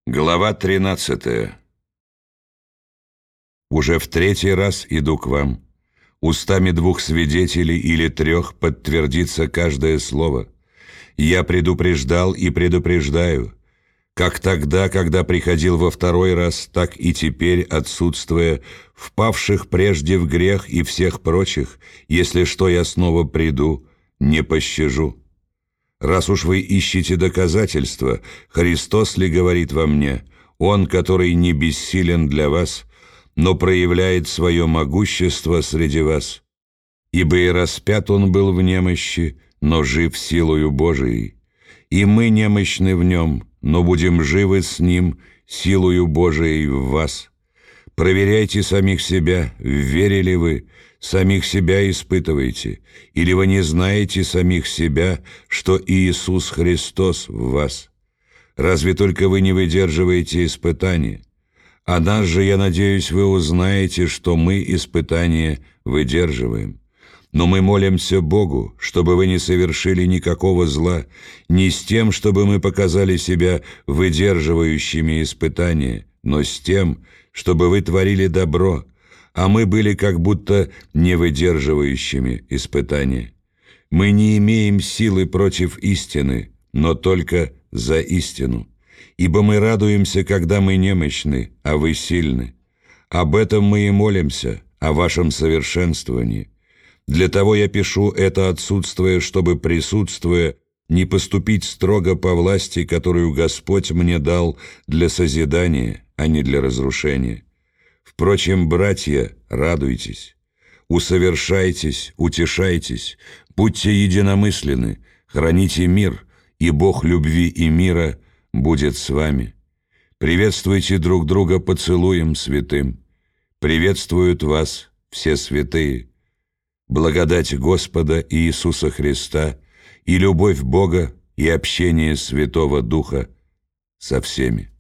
Глава 13. Уже в третий раз иду к вам. Устами двух свидетелей или трех подтвердится каждое слово. Я предупреждал и предупреждаю, как тогда, когда приходил во второй раз, так и теперь, отсутствуя, впавших прежде в грех и всех прочих, если что я снова приду, не пощажу. Раз уж вы ищете доказательства, Христос ли говорит во мне, Он, который не бессилен для вас, но проявляет свое могущество среди вас? Ибо и распят Он был в немощи, но жив силою Божией. И мы немощны в Нем, но будем живы с Ним силою Божией в вас. Проверяйте самих себя, верили вы, самих себя испытывайте, или вы не знаете самих себя, что Иисус Христос в вас? Разве только вы не выдерживаете испытания? А нас же, я надеюсь, вы узнаете, что мы испытания выдерживаем. Но мы молимся Богу, чтобы вы не совершили никакого зла, не с тем, чтобы мы показали себя выдерживающими испытания, но с тем, чтобы вы творили добро, а мы были как будто не выдерживающими испытания. Мы не имеем силы против истины, но только за истину. Ибо мы радуемся, когда мы немощны, а вы сильны. Об этом мы и молимся, о вашем совершенствовании. Для того я пишу это, отсутствуя, чтобы, присутствуя, не поступить строго по власти, которую Господь мне дал для созидания, а не для разрушения. Впрочем, братья, радуйтесь, усовершайтесь, утешайтесь, будьте единомысленны, храните мир, и Бог любви и мира будет с вами. Приветствуйте друг друга поцелуем святым. Приветствуют вас все святые. Благодать Господа Иисуса Христа и любовь Бога и общение Святого Духа со всеми.